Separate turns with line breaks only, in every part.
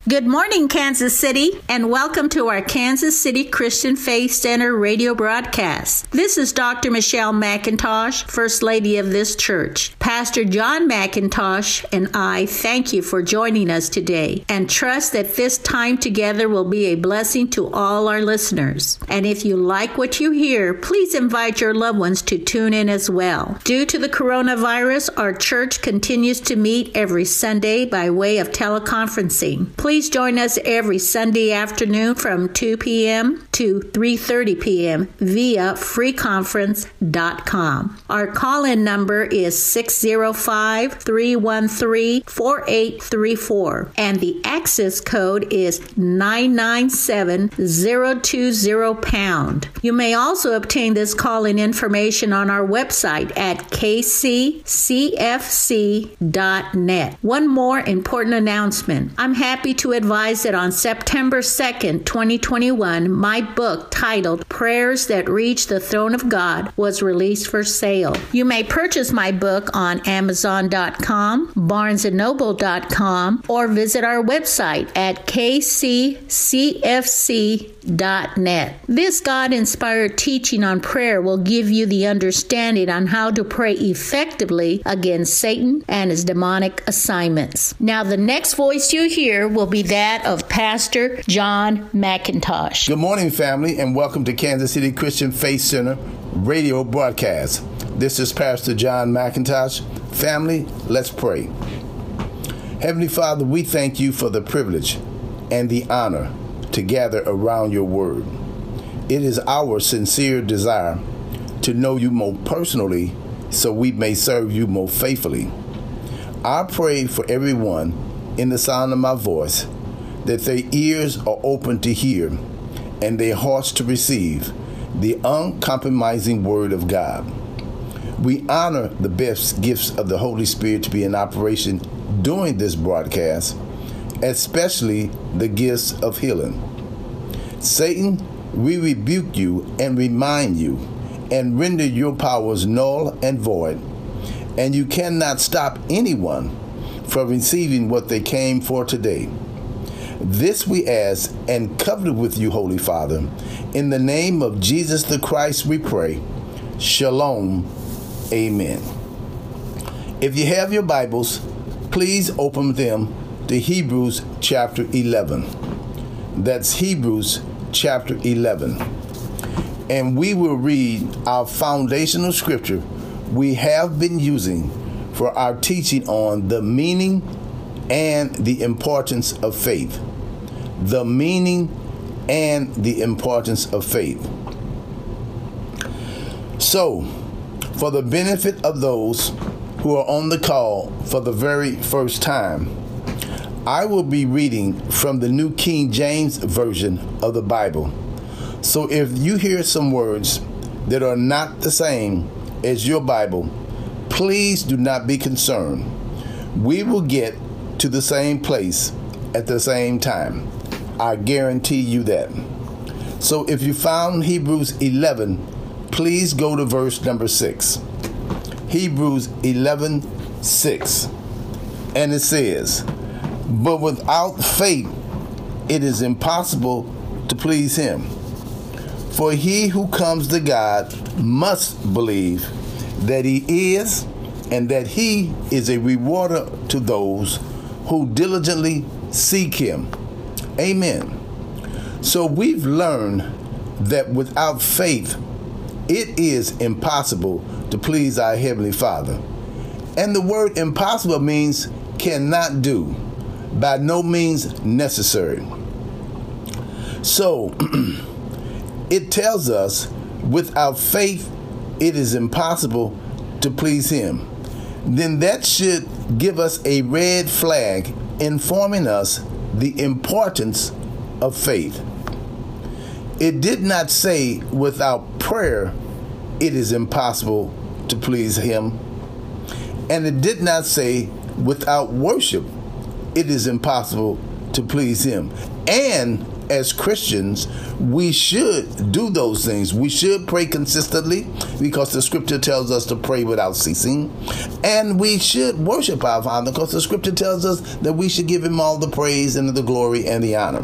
Good morning, Kansas City, and welcome to our Kansas City Christian Faith Center radio broadcast. This is Dr. Michelle McIntosh, First Lady of this church. Pastor John McIntosh and I thank you for joining us today and trust that this time together will be a blessing to all our listeners. And if you like what you hear, please invite your loved ones to tune in as well. Due to the coronavirus, our church continues to meet every Sunday by way of teleconferencing. Please join us every Sunday afternoon from 2 p.m. to 3:30 p.m. via freeconference.com. Our call-in number is 605-313-4834, and the access code is 997020#. You may also obtain this call-in information on our website at kccfc.net. One more important announcement. I'm happy to advise that on September 2nd, 2021, my book titled Prayers That Reach the Throne of God was released for sale. You may purchase my book on Amazon.com, BarnesandNoble.com, or visit our website at kccfc.net. This God-inspired teaching on prayer will give you the understanding on how to pray effectively against Satan and his demonic assignments. Now, the next voice you hear will be that of Pastor John McIntosh.
Good morning, family, and welcome to Kansas City Christian Faith Center radio broadcast. This is Pastor John McIntosh. Family, let's pray. Heavenly Father, we thank you for the privilege and the honor to gather around your word. It is our sincere desire to know you more personally so we may serve you more faithfully. I pray for everyone in the sound of my voice that their ears are open to hear and their hearts to receive the uncompromising word of God. We honor the best gifts of the Holy Spirit to be in operation during this broadcast, especially the gifts of healing. Satan, we rebuke you and remind you and render your powers null and void, and you cannot stop anyone from receiving what they came for today. This we ask and covenant with you, Holy Father. In the name of Jesus the Christ we pray. Shalom. Amen. If you have your Bibles, please open them to Hebrews chapter 11. That's Hebrews chapter 11. And we will read our foundational scripture we have been using for our teaching on the meaning and the importance of faith. The meaning and the importance of faith. So, for the benefit of those who are on the call for the very first time, I will be reading from the New King James Version of the Bible. So if you hear some words that are not the same as your Bible, please do not be concerned. We will get to the same place at the same time. I guarantee you that. So if you found Hebrews 11, please go to verse number 6. Hebrews 11:6. And it says, "But without faith it is impossible to please him. For he who comes to God must believe that he is, and that he is a rewarder to those who diligently seek him." Amen. So we've learned that without faith, it is impossible to please our Heavenly Father. And the word impossible means cannot do, by no means necessary. So it tells us without faith, it is impossible to please him. Then that should give us a red flag informing us the importance of faith. It did not say without prayer it is impossible to please him. And it did not say without worship it is impossible to please him. And as Christians, we should do those things. We should pray consistently because the scripture tells us to pray without ceasing. And we should worship our Father because the scripture tells us that we should give him all the praise and the glory and the honor.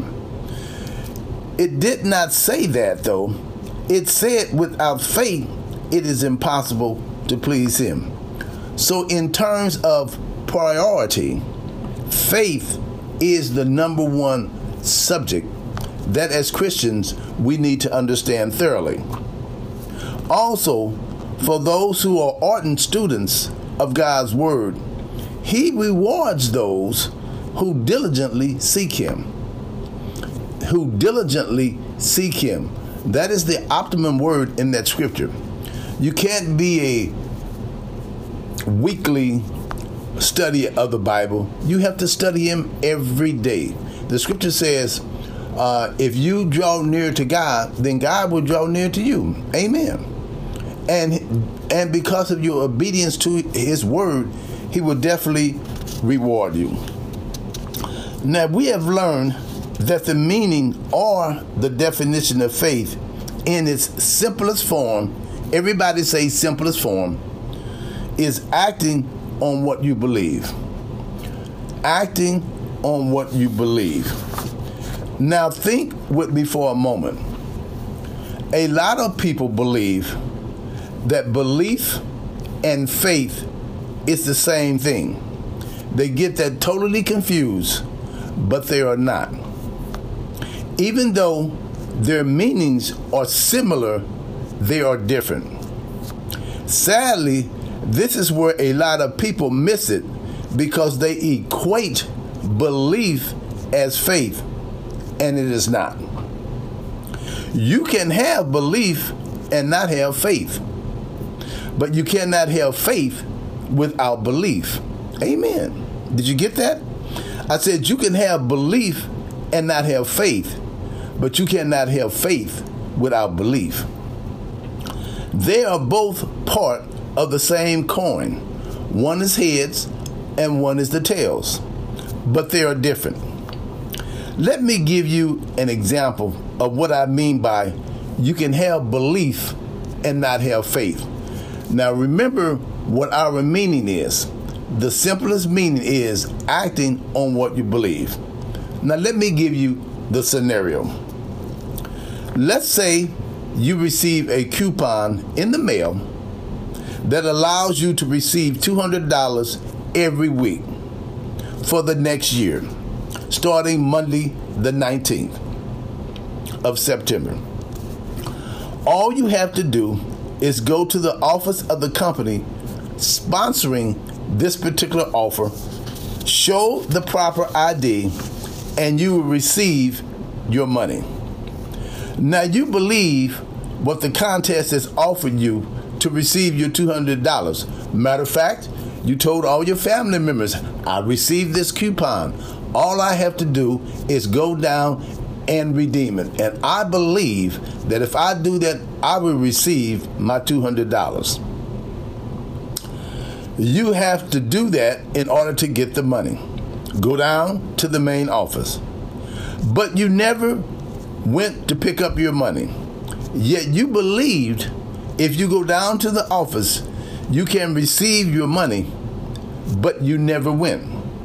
It did not say that, though. It said without faith, it is impossible to please him. So in terms of priority, faith is the number one subject that as Christians we need to understand thoroughly. Also, for those who are ardent students of God's word, he rewards those who diligently seek him. Who diligently seek him. That is the optimum word in that scripture. You can't be a weekly study of the Bible. You have to study him every day. The scripture says, if you draw near to God, then God will draw near to you. Amen. And because of your obedience to his word, he will definitely reward you. Now, we have learned that the meaning or the definition of faith in its simplest form, everybody say simplest form, is acting on what you believe. Acting on what you believe. Now think with me for a moment. A lot of people believe that belief and faith is the same thing. They get that totally confused, but they are not. Even though their meanings are similar, they are different. Sadly, this is where a lot of people miss it because they equate belief as faith, and it is not. You can have belief and not have faith, but you cannot have faith without belief. Amen. Did you get that? I said you can have belief and not have faith, but you cannot have faith without belief. They are both part of the same coin. One is heads and one is the tails, but they are different. Let me give you an example of what I mean by you can have belief and not have faith. Now remember what our meaning is. The simplest meaning is acting on what you believe. Now let me give you the scenario. Let's say you receive a coupon in the mail that allows you to receive $200 every week for the next year, starting Monday the 19th of September. All you have to do is go to the office of the company sponsoring this particular offer, show the proper ID, and you will receive your money. Now you believe what the contest has offered you to receive your $200. Matter of fact, you told all your family members, I received this coupon. All I have to do is go down and redeem it. And I believe that if I do that, I will receive my $200. You have to do that in order to get the money. Go down to the main office. But you never went to pick up your money. Yet you believed if you go down to the office, you can receive your money, but you never went.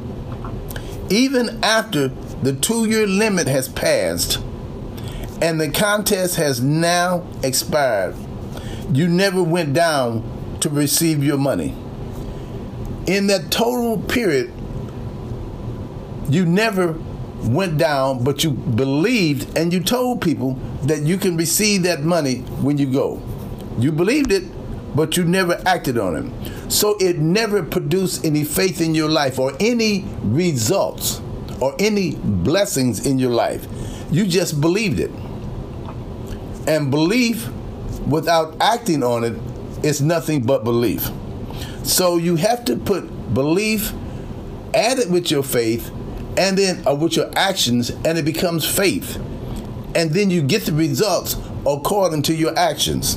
Even after the 2-year limit has passed and the contest has now expired, you never went down to receive your money. In that total period, you never went down, but you believed and you told people that you can receive that money when you go. You believed it, but you never acted on it. So it never produced any faith in your life or any results or any blessings in your life. You just believed it. And belief without acting on it is nothing but belief. So you have to put belief, add it with your faith, and then with your actions, and it becomes faith. And then you get the results according to your actions.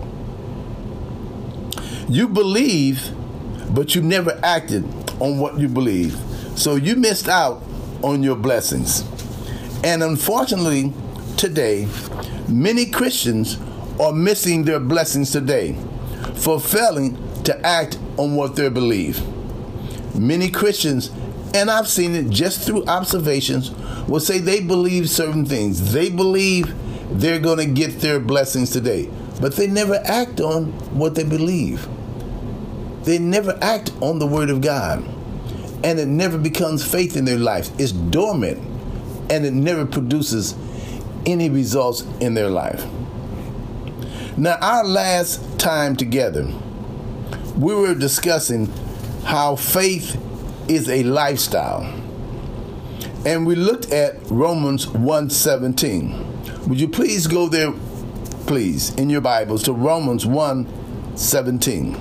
You believe, but you never acted on what you believe. So you missed out on your blessings. And unfortunately, today, many Christians are missing their blessings today for failing to act on what they believe. Many Christians, and I've seen it just through observations, will say they believe certain things. They believe they're going to get their blessings today, but they never act on what they believe. They never act on the Word of God, and it never becomes faith in their life. It's dormant, and it never produces any results in their life. Now, our last time together, we were discussing how faith is a lifestyle. And we looked at Romans 1:17. Would you please go there, please, in your Bibles to Romans 1:17.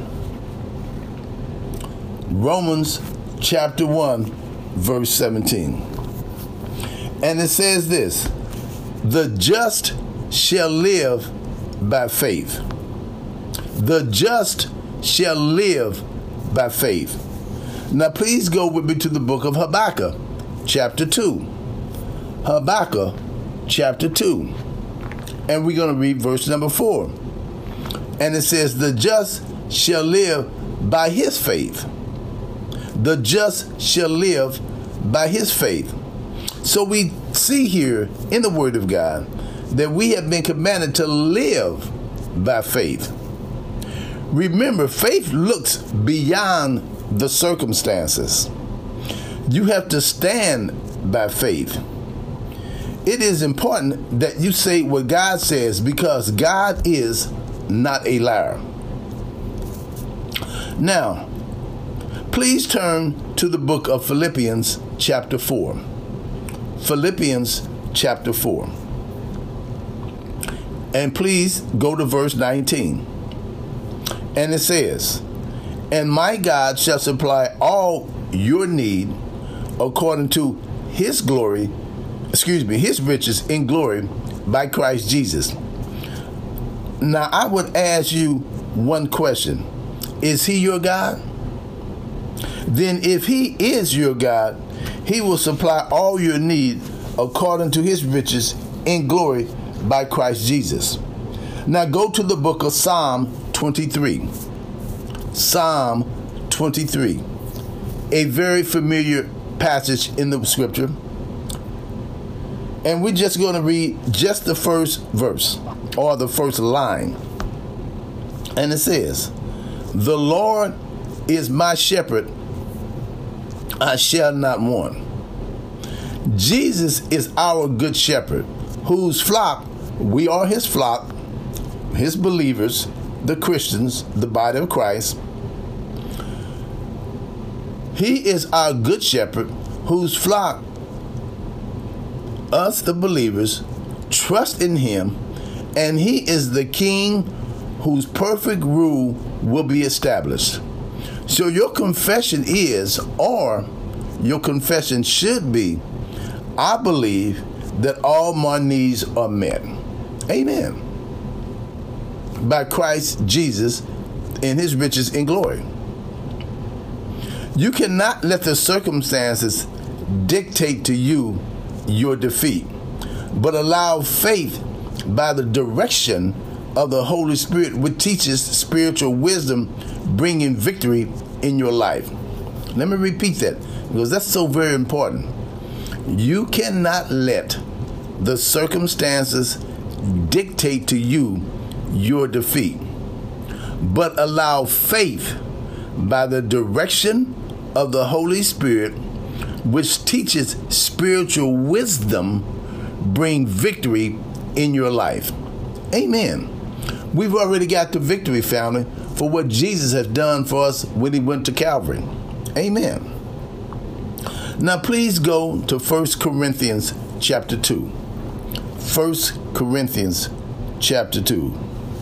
Romans chapter 1, verse 17. And it says this: the just shall live by faith. The just shall live by faith. Now please go with me to the book of Habakkuk, chapter 2. Habakkuk, chapter 2. And we're going to read verse number 4. And it says, the just shall live by his faith. The just shall live by his faith. So we see here in the Word of God that we have been commanded to live by faith. Remember, faith looks beyond the circumstances. You have to stand by faith. It is important that you say what God says, because God is not a liar. Now, please turn to the book of Philippians chapter 4. Philippians chapter 4. And please go to verse 19. And it says, and my God shall supply all your need according to his riches in glory by Christ Jesus. Now, I would ask you one question. Is he your God? Then if he is your God, he will supply all your need according to his riches in glory by Christ Jesus. Now go to the book of Psalm 23. Psalm 23. A very familiar passage in the scripture. And we're just going to read just the first verse, or the first line. And it says, the Lord is my shepherd, I shall not want. Jesus is our good shepherd, whose flock, we are his flock, his believers, the Christians, the body of Christ. He is our good shepherd, whose flock, us the believers, trust in him, and he is the king whose perfect rule will be established. So your confession is, or your confession should be, I believe that all my needs are met. Amen. By Christ Jesus in his riches in glory. You cannot let the circumstances dictate to you your defeat, but allow faith by the direction of the Holy Spirit, which teaches spiritual wisdom, bringing victory in your life. Let me repeat that, because that's so very important. You cannot let the circumstances dictate to you your defeat, but allow faith by the direction of the Holy Spirit, which teaches spiritual wisdom, bring victory in your life. Amen. We've already got the victory, family, for what Jesus has done for us when he went to Calvary. Amen. Now please go to 1 Corinthians chapter 2. 1 Corinthians chapter 2.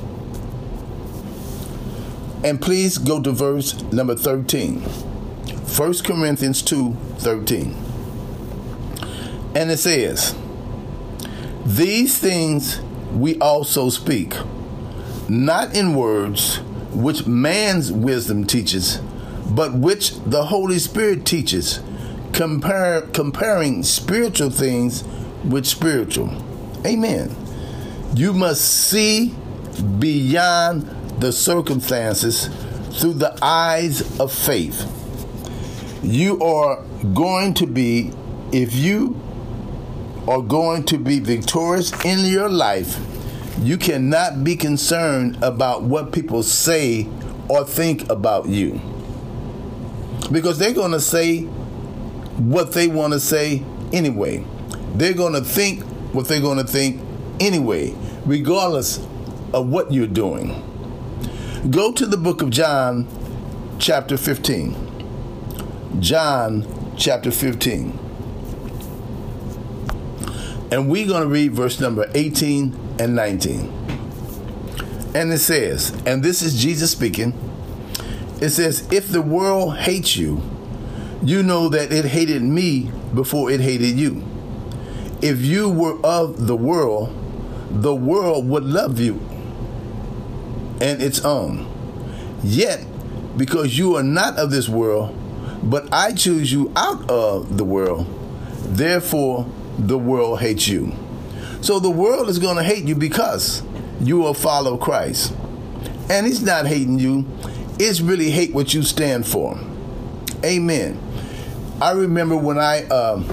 And please go to verse number 13. 1 Corinthians 2:13. And it says, these things we also speak, not in words which man's wisdom teaches, but which the Holy Spirit teaches, comparing spiritual things with spiritual. Amen. You must see beyond the circumstances through the eyes of faith. You are going to be, if you are going to be victorious in your life, you cannot be concerned about what people say or think about you. Because they're going to say what they want to say anyway. They're going to think what they're going to think anyway, regardless of what you're doing. Go to the book of John, chapter 15. John, chapter 15. And we're going to read verse number 18 and 19. And it says, and this is Jesus speaking, it says, if the world hates you, you know that it hated me before it hated you. If you were of the world would love you and its own. Yet, because you are not of this world, but I choose you out of the world, therefore the world hates you. So the world is going to hate you because you are a follower of Christ. And he's not hating you. It's really hate what you stand for. Amen. I remember when I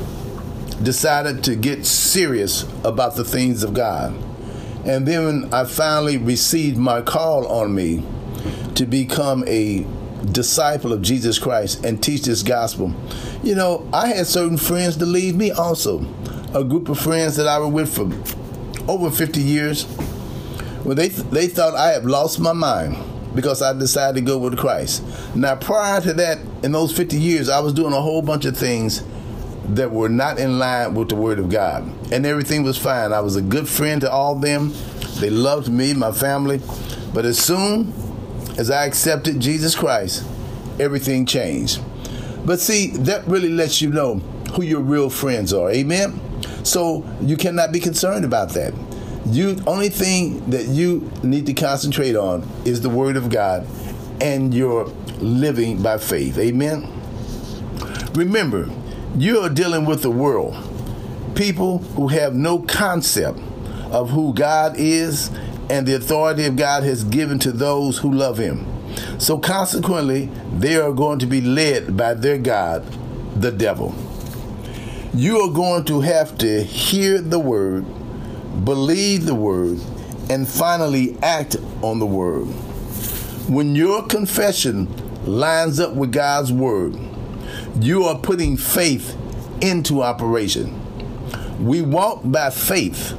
decided to get serious about the things of God. And then when I finally received my call on me to become a disciple of Jesus Christ and teach this gospel, you know, I had certain friends to leave me also. A group of friends that I was with for over 50 years. Well, they thought I had lost my mind because I decided to go with Christ. Now, prior to that, in those 50 years, I was doing a whole bunch of things that were not in line with the Word of God. And everything was fine. I was a good friend to all of them. They loved me, my family. But as soon as I accepted Jesus Christ, everything changed. But see, that really lets you know who your real friends are. Amen? So you cannot be concerned about that. Only thing that you need to concentrate on is the Word of God and your living by faith. Amen? Remember, you are dealing with the world. People who have no concept of who God is and the authority of God has given to those who love Him. So consequently, they are going to be led by their God, the devil. You are going to have to hear the Word, believe the Word, and finally act on the Word. When your confession lines up with God's Word, you are putting faith into operation. We walk by faith,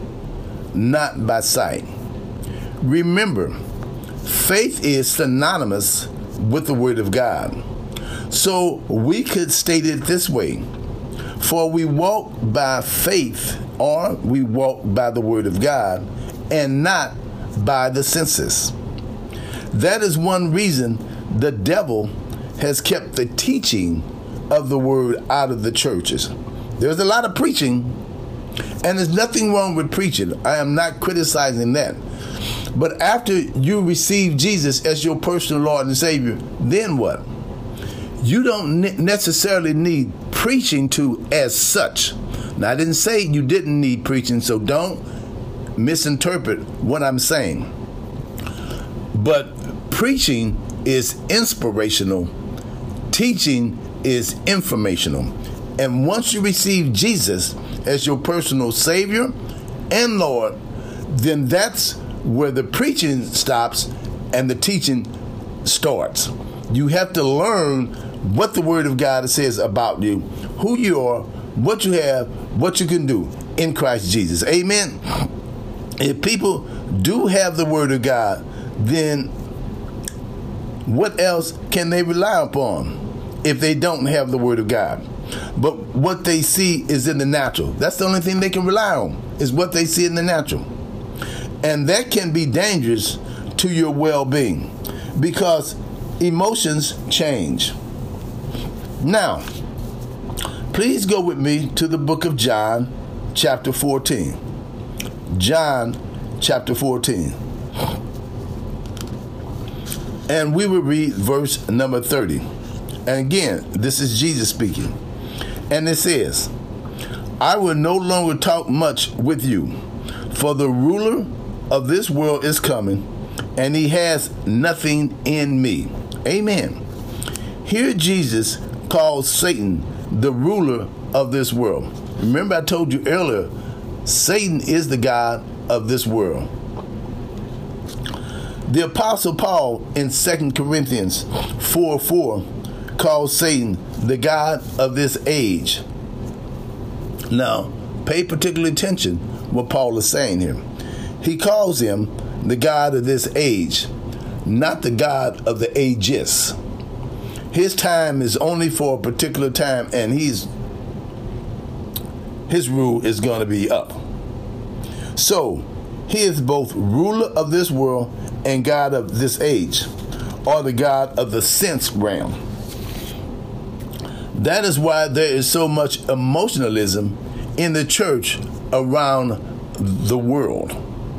not by sight. Remember, faith is synonymous with the Word of God. So we could state it this way: for we walk by faith, or we walk by the Word of God, and not by the senses. That is one reason the devil has kept the teaching of the Word out of the churches. There's a lot of preaching, and there's nothing wrong with preaching. I am not criticizing that. But after you receive Jesus as your personal Lord and Savior, then what? You don't necessarily need preaching to as such. Now, I didn't say you didn't need preaching, so don't misinterpret what I'm saying. But preaching is inspirational. Teaching is informational. And once you receive Jesus as your personal Savior and Lord, then that's where the preaching stops and the teaching starts. You have to learn what the Word of God says about you, who you are, what you have, what you can do in Christ Jesus. Amen. If people do have the Word of God, then what else can they rely upon if they don't have the Word of God? But what they see is in the natural. That's the only thing they can rely on, is what they see in the natural. And that can be dangerous to your well-being because emotions change. Now, please go with me to the book of John, chapter 14. John, chapter 14. And we will read verse number 30. And again, this is Jesus speaking. And it says, I will no longer talk much with you, for the ruler of this world is coming, and he has nothing in me. Amen. Here Jesus calls Satan the ruler of this world. Remember, I told you earlier, Satan is the god of this world. The Apostle Paul in 2 Corinthians 4:4 calls Satan the god of this age. Now, pay particular attention what Paul is saying here. He calls him the god of this age, not the god of the ages. His time is only for a particular time, and his rule is going to be up. So, he is both ruler of this world and God of this age, or the God of the sense realm. That is why there is so much emotionalism in the church around the world.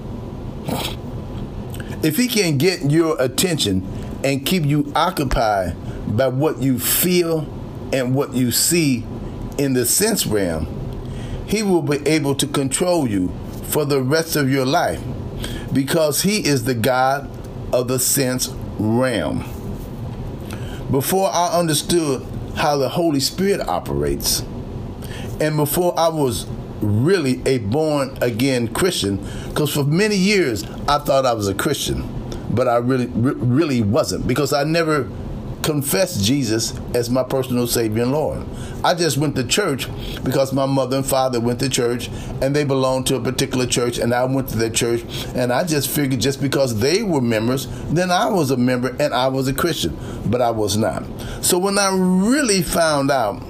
If he can get your attention and keep you occupied by what you feel and what you see in the sense realm, he will be able to control you for the rest of your life, because he is the God of the sense realm. Before I understood how the Holy Spirit operates, and before I was really a born-again Christian, because for many years I thought I was a Christian, but I really wasn't, because I never confessed Jesus as my personal Savior and Lord. I just went to church because my mother and father went to church, and they belonged to a particular church, and I went to their church, and I just figured just because they were members, then I was a member and I was a Christian, but I was not. So when I really found out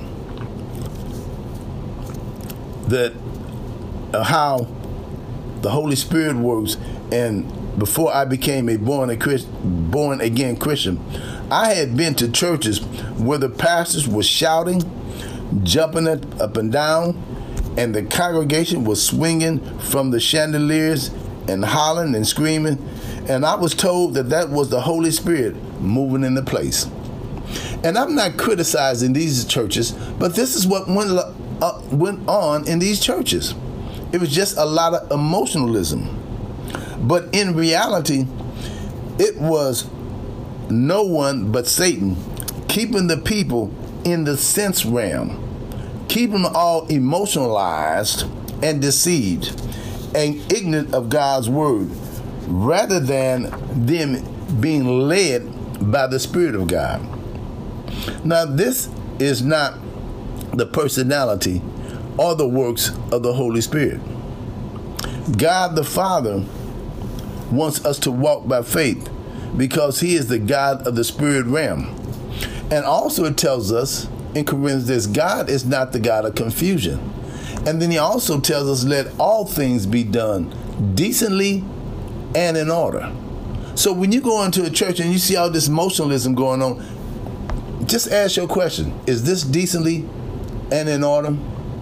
that how the Holy Spirit works, and before I became a born-again Christian, I had been to churches where the pastors were shouting, jumping up and down, and the congregation was swinging from the chandeliers and hollering and screaming, and I was told that that was the Holy Spirit moving in the place. And I'm not criticizing these churches, but this is what went on in these churches. It was just a lot of emotionalism. But in reality, it was no one but Satan keeping the people in the sense realm, keeping them all emotionalized and deceived and ignorant of God's word, rather than them being led by the Spirit of God. Now, this is not the personality or the works of the Holy Spirit. God the Father wants us to walk by faith, because he is the God of the spirit realm. And also it tells us in Corinthians this, God is not the God of confusion. And then he also tells us, let all things be done decently and in order. So when you go into a church and you see all this emotionalism going on, just ask your question, is this decently and in order?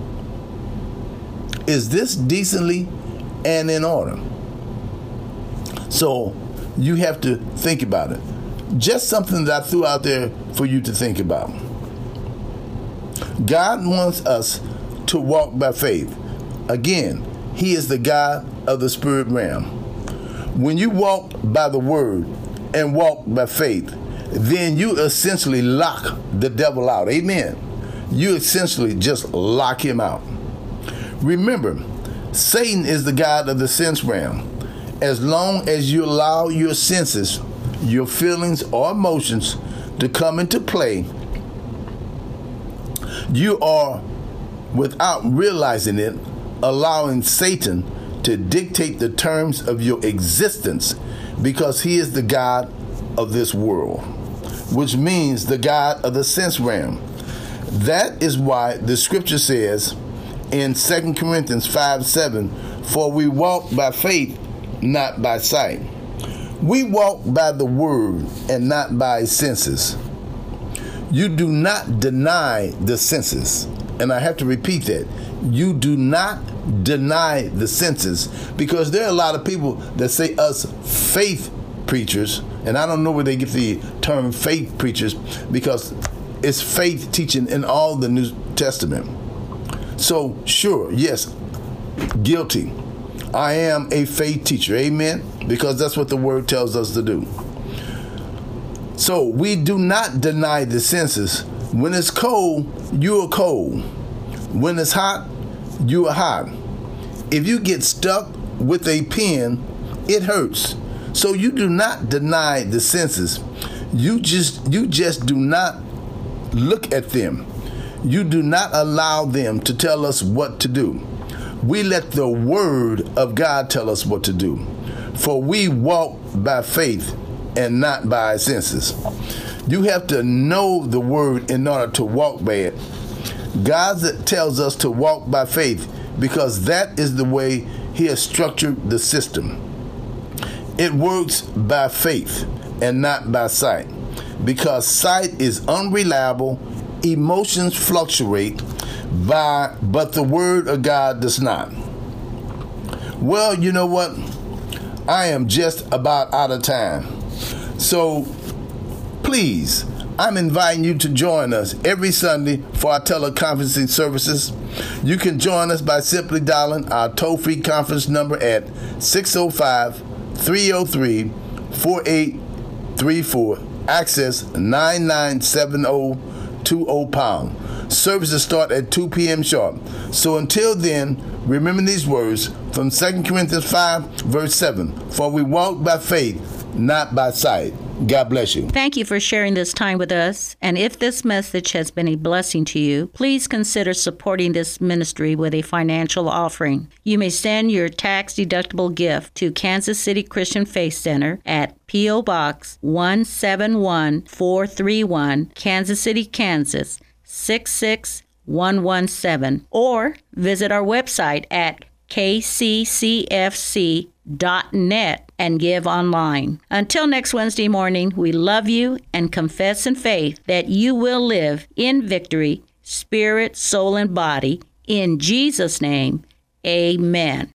Is this decently and in order? So you have to think about it. Just something that I threw out there for you to think about. God wants us to walk by faith. Again, he is the God of the spirit realm. When you walk by the word and walk by faith, then you essentially lock the devil out. Amen. You essentially just lock him out. Remember, Satan is the God of the sense realm. As long as you allow your senses, your feelings or emotions to come into play, you are, without realizing it, allowing Satan to dictate the terms of your existence, because he is the God of this world, which means the God of the sense realm. That is why the scripture says in 2 Corinthians 5:7, for we walk by faith, not by sight. We walk by the word and not by senses. You do not deny the senses. And I have to repeat that. You do not deny the senses, because there are a lot of people that say us faith preachers, and I don't know where they get the term faith preachers, because it's faith teaching in all the New Testament. So, sure, yes, guilty. I am a faith teacher, amen? Because that's what the word tells us to do. So we do not deny the senses. When it's cold, you are cold. When it's hot, you are hot. If you get stuck with a pin, it hurts. So you do not deny the senses. You just do not look at them. You do not allow them to tell us what to do. We let the word of God tell us what to do. For we walk by faith and not by our senses. You have to know the word in order to walk by it. God tells us to walk by faith because that is the way he has structured the system. It works by faith and not by sight, because sight is unreliable, emotions fluctuate, but the word of God does not. Well, you know what? I am just about out of time. So please, I'm inviting you to join us every Sunday for our teleconferencing services. You can join us by simply dialing our toll-free conference number at 605-303-4834, access 997020#. Services start at 2 p.m. sharp. So until then, remember these words from 2 Corinthians 5, verse 7. For we walk by faith, not by sight. God bless you.
Thank you for sharing this time with us. And if this message has been a blessing to you, please consider supporting this ministry with a financial offering. You may send your tax-deductible gift to Kansas City Christian Faith Center at P.O. Box 171431, Kansas City, Kansas 66117, or visit our website at kccfc.net and give online. Until next Wednesday morning, we love you and confess in faith that you will live in victory, spirit, soul, and body. In Jesus' name, amen.